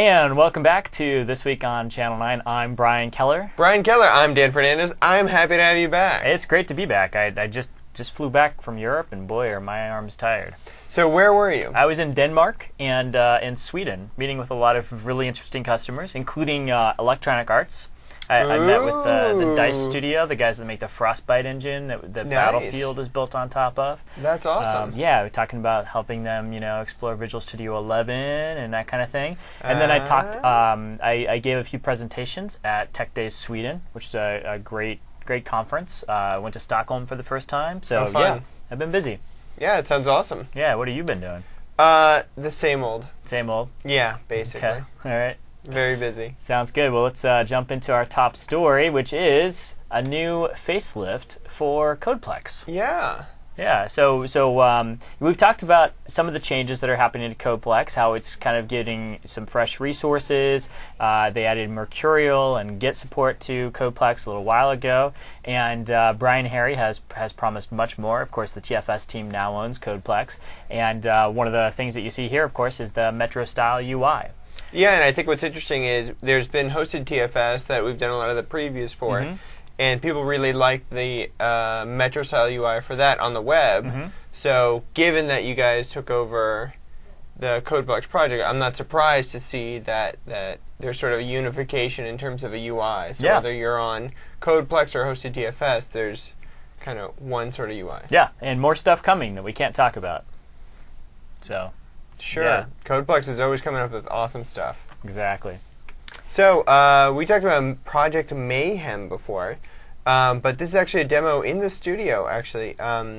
And welcome back to This Week on Channel 9. I'm Brian Keller. Brian Keller, I'm Dan Fernandez. I'm happy to have you back. It's great to be back. I just flew back from Europe, and boy, are my arms tired. So where were you? I was in Denmark and in Sweden, meeting with a lot of really interesting customers, including Electronic Arts. I met with the DICE studio, the guys that make the Frostbite engine that Nice. Battlefield is built on top of. That's awesome. Yeah, we're talking about helping them, explore Visual Studio 11 and that kind of thing. And then I talked. I gave a few presentations at Tech Days Sweden, which is a great conference. Went to Stockholm for the first time. So yeah, I've been busy. Yeah, it sounds awesome. Yeah, what have you been doing? The same old. Same old. Yeah, basically. Okay. All right. Very busy. Sounds good. Well, let's jump into our top story, which is a new facelift for Codeplex. Yeah. Yeah. So we've talked about some of the changes that are happening to Codeplex, how it's kind of getting some fresh resources. They added Mercurial and Git support to Codeplex a little while ago, and Brian Harry has promised much more. Of course, the TFS team now owns Codeplex, and one of the things that you see here, of course, is the Metro style UI. Yeah, and I think what's interesting is there's been hosted TFS that we've done a lot of the previews for, and people really like the Metro style UI for that on the web. So given that you guys took over the Codeplex project, I'm not surprised to see that there's sort of a unification in terms of a UI. So whether you're on Codeplex or hosted TFS, there's kind of one sort of UI. Yeah, and more stuff coming that we can't talk about. So. Sure. Yeah. Codeplex is always coming up with awesome stuff. Exactly. So we talked about Project Mayhem before, but this is actually a demo in the studio, actually.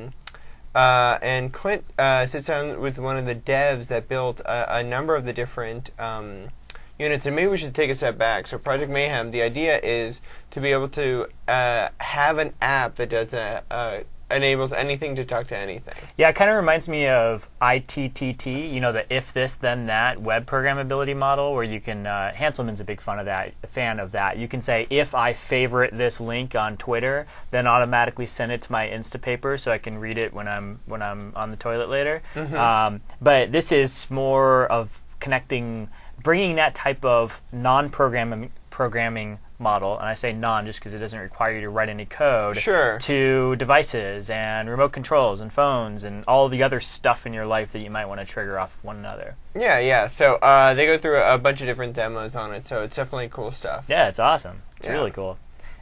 And Clint sits down with one of the devs that built a number of the different units. And maybe we should take a step back. So Project Mayhem, the idea is to be able to have an app that does enables anything to talk to anything. Yeah, it kind of reminds me of ITTT, the if this then that web programmability model, where you can Hanselman's a big fan of that. You can say, if I favorite this link on Twitter, then automatically send it to my Instapaper so I can read it when I'm on the toilet later. But this is more of bringing that type of non-programming model, and I say non just because it doesn't require you to write any code, to devices and remote controls and phones and all the other stuff in your life that you might want to trigger off one another. Yeah. So they go through a bunch of different demos on it, so it's definitely cool stuff. Yeah, it's awesome. It's really cool.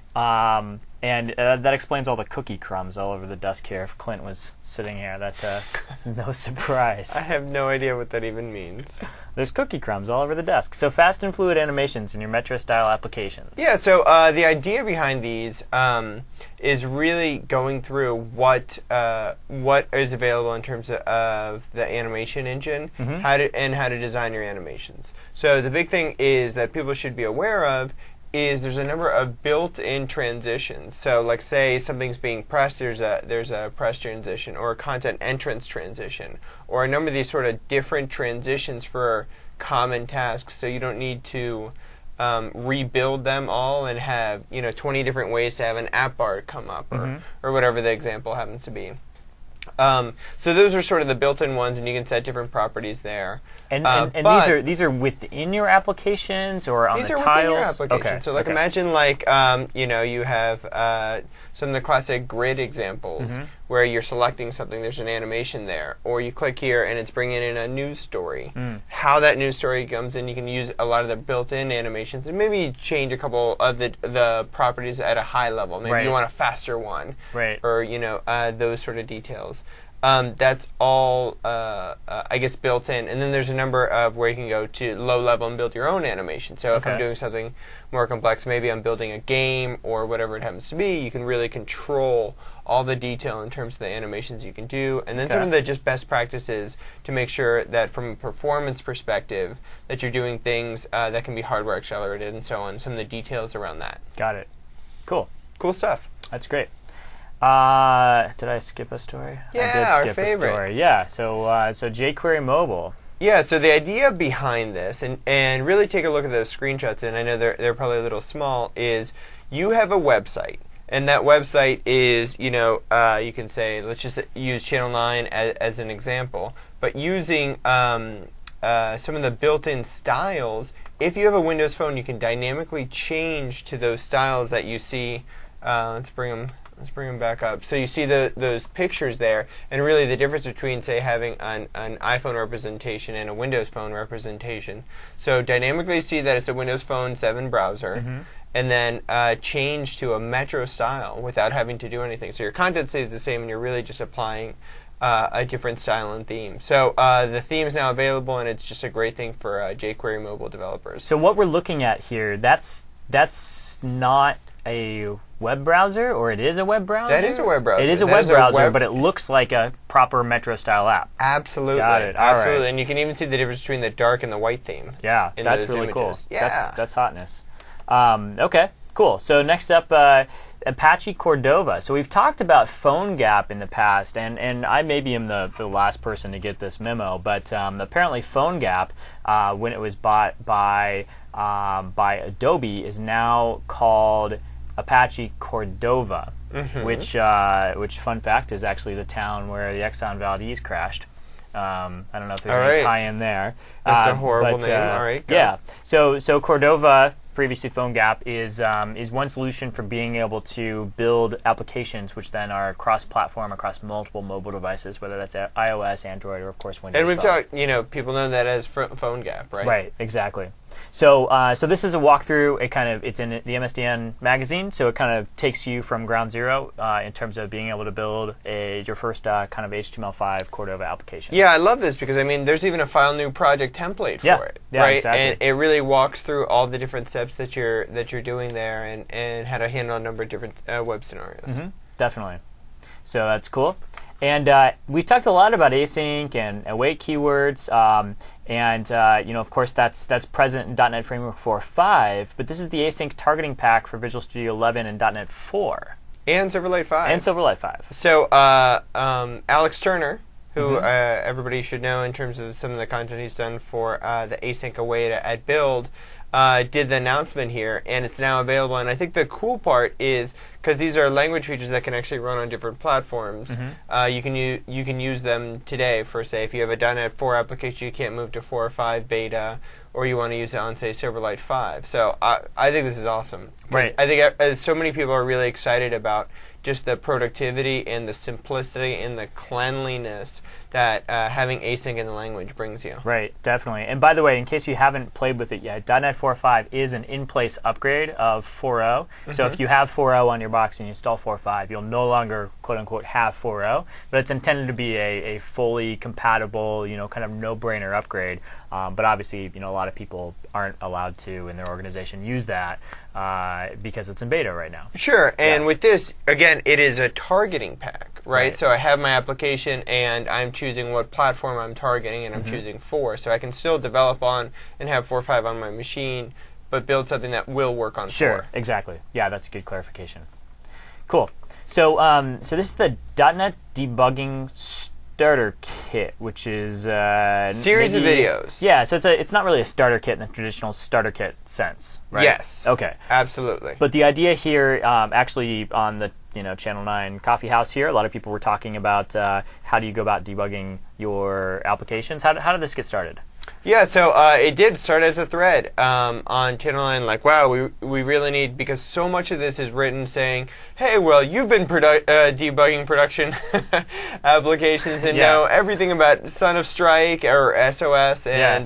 And that explains all the cookie crumbs all over the desk here. If Clint was sitting here, that's no surprise. I have no idea what that even means. There's cookie crumbs all over the desk. So fast and fluid animations in your Metro-style applications. Yeah, so the idea behind these is really going through what is available in terms of the animation engine, how to design your animations. So the big thing is that people should be aware of is there's a number of built-in transitions. So like say something's being pressed, there's a press transition or a content entrance transition or a number of these sort of different transitions for common tasks, so you don't need to rebuild them all and have 20 different ways to have an app bar come up or whatever the example happens to be. So those are sort of the built-in ones, and you can set different proproperties there. And these are within your applications or on the tiles? These are within your application. Okay. So imagine you have some of the classic grid examples where you're selecting something, there's an animation there, or you click here and it's bringing in a news story. How that news story comes in, you can use a lot of the built-in animations and maybe change a couple of the properties at a high level. Maybe you want a faster one, or those sort of details. That's all, I guess, built in. And then there's a number of where you can go to low level and build your own animation. So if I'm doing something more complex, maybe I'm building a game or whatever it happens to be, you can really control all the detail in terms of the animations you can do. And then some of the just best practices to make sure that from a performance perspective that you're doing things that can be hardware accelerated and so on. Some of the details around that. Got it. Cool. Cool stuff. That's great. Did I skip a story? Yeah, I did skip a story. Yeah, so jQuery Mobile. Yeah, so the idea behind this, and really take a look at those screenshots, and I know they're probably a little small, is you have a website, and that website is, you can say, let's just use Channel 9 as an example, but using some of the built-in styles if you have a Windows Phone, you can dynamically change to those styles that you see. Let's bring them back up. So you see those pictures there, and really the difference between, say, having an iPhone representation and a Windows Phone representation. So dynamically see that it's a Windows Phone 7 browser, and then change to a Metro style without having to do anything. So your content stays the same, and you're really just applying a different style and theme. So the theme is now available, and it's just a great thing for jQuery mobile developers. So what we're looking at here, that's not a web browser, or it is a web browser? That is a web browser. It is a web browser, but it looks like a proper Metro style app. Absolutely. Got it. All Absolutely. right. And you can even see the difference between the dark and the white theme. Yeah, in that's those really images. cool. Yeah. That's hotness. Okay, cool. So next up, Apache Cordova. So we've talked about PhoneGap in the past, and I maybe am the last person to get this memo, but apparently PhoneGap, when it was bought by Adobe, is now called Apache Cordova, which fun fact is actually the town where the Exxon Valdez crashed. I don't know if there's any tie-in there. That's a horrible name. All right. Go. Yeah. So Cordova, previously PhoneGap, is one solution for being able to build applications which then are cross-platform across multiple mobile devices, whether that's iOS, Android, or of course Windows. And we've Phone. talked, people know that as PhoneGap, right? Right. Exactly. So this is a walkthrough. It's in the MSDN magazine, so it kind of takes you from ground zero in terms of being able to build your first kind of HTML5 Cordova application. Yeah, I love this because there's even a file new project template for it, yeah, right? Exactly. And it really walks through all the different steps that you're doing there, and how to handle a number of different web scenarios. Definitely. So that's cool. And we've talked a lot about async and await keywords, and of course that's present in .NET Framework 4.5. But this is the async targeting pack for Visual Studio 11 and .NET 4 and Silverlight 5. And Silverlight 5. So Alex Turner, who everybody should know in terms of some of the content he's done for the async await at Build, did the announcement here, and it's now available. And I think the cool part is, because these are language features that can actually run on different platforms, you can use them today for, say, if you have a .NET 4 application you can't move to 4 or 5 beta, or you want to use it on, say, Silverlight 5. So I think this is awesome. Right. I think so many people are really excited about just the productivity and the simplicity and the cleanliness that having async in the language brings you. Right, definitely. And by the way, in case you haven't played with it yet, .NET 4.5 is an in-place upgrade of 4.0. So if you have 4.0 on your box and you install 4.5, you'll no longer, quote-unquote, have 4.0. But it's intended to be a fully compatible, kind of no-brainer upgrade. But obviously, a lot of people aren't allowed to, in their organization, use that because it's in beta right now. Sure, and with this, again, it is a targeting pack, right? So I have my application, and I'm choosing what platform I'm targeting, and I'm choosing 4. So I can still develop on and have 4.5 on my machine, but build something that will work on 4. Sure, exactly. Yeah, that's a good clarification. Cool. So so this is the .NET Debugging Starter Kit, which is series of videos. Yeah, so it's not really a starter kit in the traditional starter kit sense, right? Yes. Okay. Absolutely. But the idea here, actually, on the Channel 9 Coffee House here, a lot of people were talking about how do you go about debugging your applications. How did this get started? Yeah, so it did start as a thread on Channel 9, like, wow, we really need, because so much of this is written saying, hey, well, you've been debugging production applications and know everything about Son of Strike or SOS and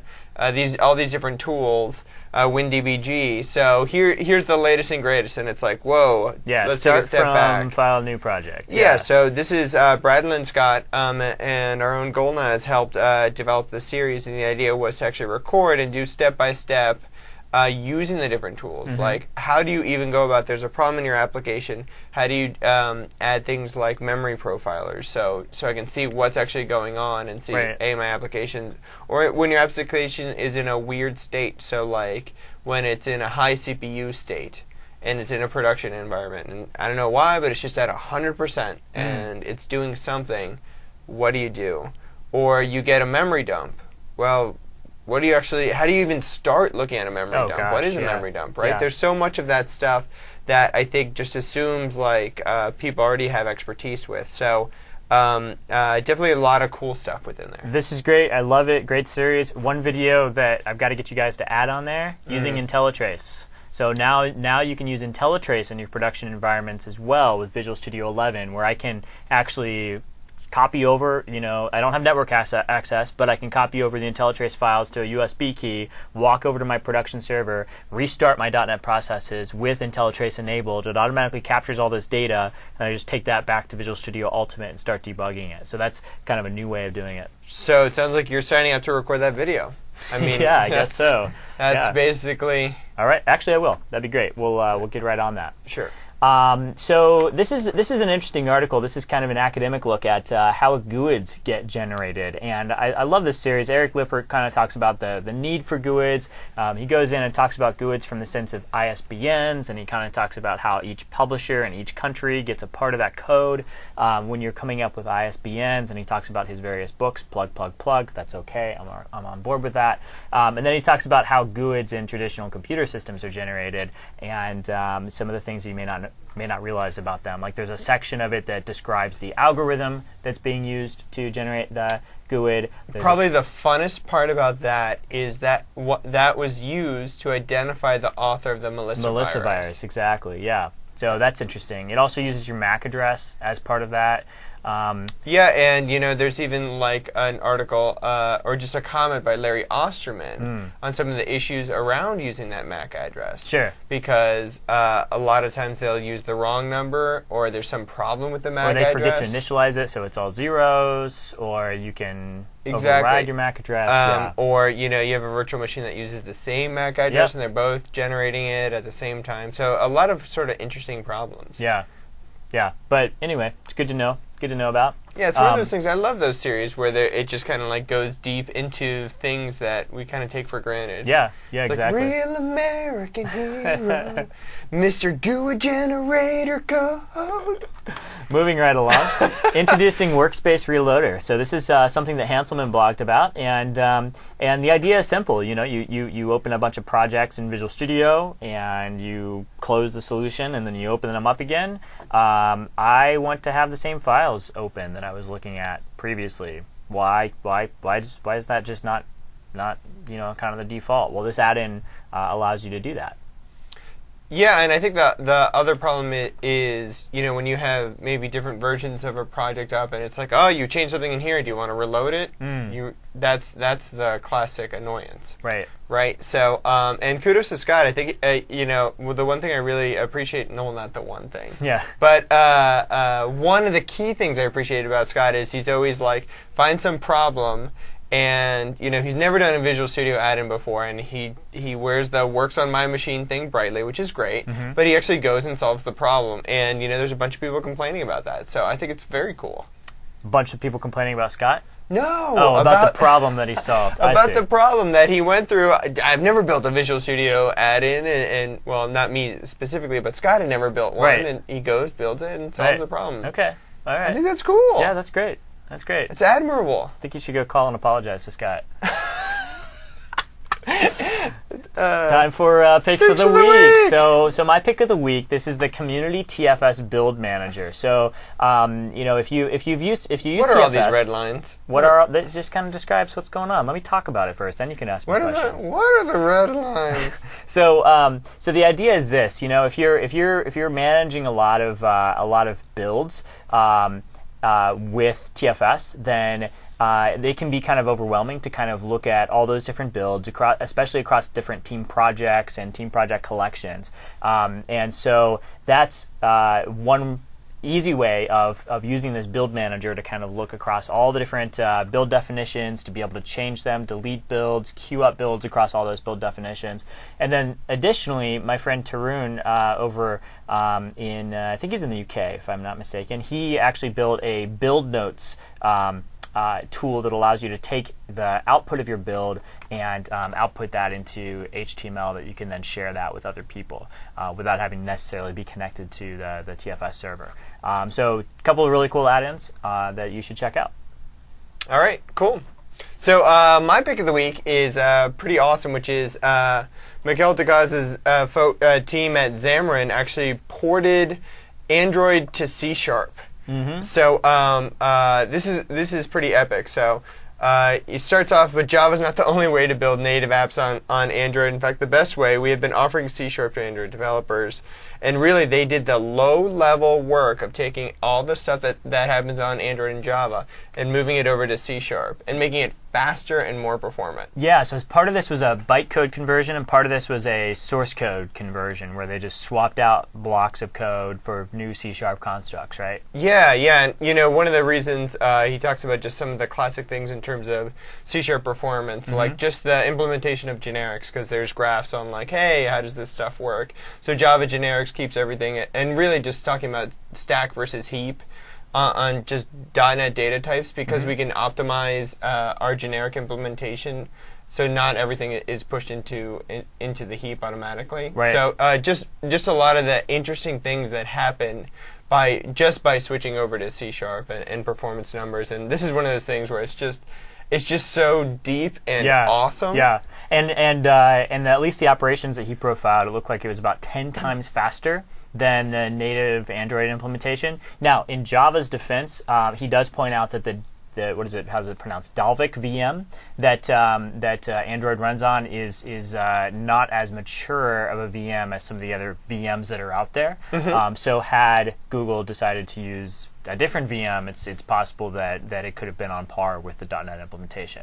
all these different tools, WinDBG. So here's the latest and greatest, and it's like, whoa, let's take a step back. File a new project. Yeah, so this is Bradley Scott and our own Golna has helped develop the series, and the idea was to actually record and do step-by-step using the different tools. Like, how do you even go about, there's a problem in your application, how do you add things like memory profilers so I can see what's actually going on and see, hey, my application, or when your application is in a weird state, so like when it's in a high CPU state and it's in a production environment, and I don't know why, but it's just at 100% and it's doing something, what do you do? Or you get a memory dump. Well, how do you even start looking at a memory dump? Gosh, what is a memory dump, right? There's so much of that stuff that I think just assumes like people already have expertise with. So Definitely a lot of cool stuff within there. This is great. I love it. Great series. One video that I've got to get you guys to add on there, using IntelliTrace. So now you can use IntelliTrace in your production environments as well with Visual Studio 11, where I can actually copy over, I don't have network access, but I can copy over the IntelliTrace files to a USB key, walk over to my production server, restart my .NET processes with IntelliTrace enabled. It automatically captures all this data, and I just take that back to Visual Studio Ultimate and start debugging it. So that's kind of a new way of doing it. So it sounds like you're signing up to record that video. I mean, yeah, I guess so. That's basically... All right. Actually, I will. That'd be great. We'll get right on that. Sure. So this is an interesting article. This is kind of an academic look at how GUIDs get generated, and I love this series. Eric Lippert kind of talks about the need for GUIDs. He goes in and talks about GUIDs from the sense of ISBNs, and he kind of talks about how each publisher in each country gets a part of that code when you're coming up with ISBNs, and he talks about his various books, plug. That's okay. I'm on board with that. And then he talks about how GUIDs in traditional computer systems are generated, and some of the things you may not realize about them. Like there's a section of it that describes the algorithm that's being used to generate the GUID. Probably the funnest part about that is that that was used to identify the author of the Melissa virus. Exactly, yeah. So that's interesting. It also uses your MAC address as part of that. Yeah, and there's even like an article or just a comment by Larry Osterman on some of the issues around using that MAC address. Sure. Because a lot of times they'll use the wrong number, or there's some problem with the MAC address. Or they forget to initialize it, so it's all zeros, or you can override your MAC address. Or you have a virtual machine that uses the same MAC address, and they're both generating it at the same time. So a lot of sort of interesting problems. Yeah. But anyway, it's good to know. Good to know about. Yeah, it's one of those things. I love those series where it just kind of like goes deep into things that we kind of take for granted. Yeah, it's exactly. Like real American hero, Mr. GUID Generator Code. Moving right along, introducing Workspace Reloader. So this is something that Hanselman blogged about, and the idea is simple. You open a bunch of projects in Visual Studio, and you close the solution, and then you open them up again. I want to have the same files open that I was looking at previously. Why is that just not kind of the default? Well, this add-in allows you to do that. Yeah, and I think the other problem is, when you have maybe different versions of a project up, and it's like, oh, you changed something in here. Do you want to reload it? That's the classic annoyance. Right. So, and kudos to Scott. I think the one thing I really appreciate. No, not the one thing. Yeah. But one of the key things I appreciate about Scott is he's always like, find some problem. And he's never done a Visual Studio add-in before, and he wears the works on my machine thing brightly, which is great. But he actually goes and solves the problem, and there's a bunch of people complaining about that. So I think it's very cool. A bunch of people complaining about Scott? No. Oh, about the problem that he solved. About the problem that he went through. I've never built a Visual Studio add-in, and well, not me specifically, but Scott had never built one, and he goes, builds it, and solves the problem. Okay. All right. I think that's cool. Yeah, that's great. That's great. It's admirable. I think you should go call and apologize to Scott. Time for picks of the week. So my pick of the week. This is the Community TFS Build Manager. So if you use what TFS, are all these red lines? That just kind of describes what's going on. Let me talk about it first, then you can ask me questions. What are the red lines? So the idea is this. If you're managing a lot of builds with TFS, then they can be kind of overwhelming to kind of look at all those different builds, especially across different team projects and team project collections. And so that's one easy way of using this build manager to kind of look across all the different build definitions, to be able to change them, delete builds, queue up builds across all those build definitions. And then additionally, my friend Tarun over in, I think he's in the UK if I'm not mistaken, he actually built a build notes tool that allows you to take the output of your build and output that into HTML that you can then share that with other people without having to necessarily be connected to the TFS server. So a couple of really cool add-ins that you should check out. All right, cool. So my pick of the week is pretty awesome, which is Mikhail Dagaz's team at Xamarin actually ported Android to C#. So this is pretty epic. So it starts off, but Java's not the only way to build native apps on Android. In fact, the best way. We have been offering C# to Android developers, and really they did the low-level work of taking all the stuff that happens on Android and Java and moving it over to C# and making it faster and more performant. Yeah, so part of this was a bytecode conversion, and part of this was a source code conversion, where they just swapped out blocks of code for new C# constructs, right? Yeah, and one of the reasons he talks about just some of the classic things in terms of C# performance, like just the implementation of generics, because there's graphs on like, hey, how does this stuff work? So Java generics keeps everything, and really just talking about stack versus heap on just .NET data types, because we can optimize our generic implementation so not everything is pushed into the heap automatically. Right. So just a lot of the interesting things that happen by switching over to C# and performance numbers. And this is one of those things where it's just so deep and awesome. Yeah, and at least the operations that he profiled, it looked like it was about 10 times faster than the native Android implementation. Now, in Java's defense, he does point out that the how's it pronounced? Dalvik VM that Android runs on is not as mature of a VM as some of the other VMs that are out there. So had Google decided to use a different VM, it's possible that it could have been on par with the .NET implementation.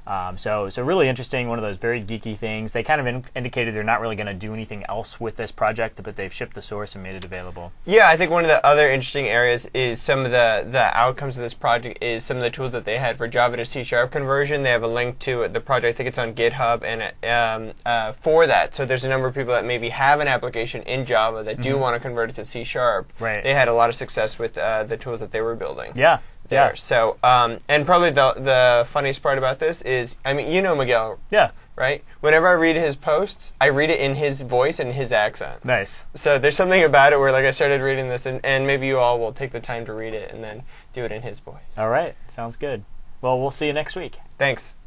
So really interesting, one of those very geeky things. They kind of indicated they're not really going to do anything else with this project, but they've shipped the source and made it available. Yeah, I think one of the other interesting areas is some of the outcomes of this project is some of the tools that they had for Java to C# conversion. They have a link to the project. I think it's on GitHub, and for that. So there's a number of people that maybe have an application in Java that do want to convert it to C#. Right. They had a lot of success with the tools that they were building. Yeah. There. Yeah. So, and probably the funniest part about this is, I mean, Miguel. Yeah. Right? Whenever I read his posts, I read it in his voice and his accent. Nice. So there's something about it where, like, I started reading this, and maybe you all will take the time to read it and then do it in his voice. All right. Sounds good. Well, we'll see you next week. Thanks.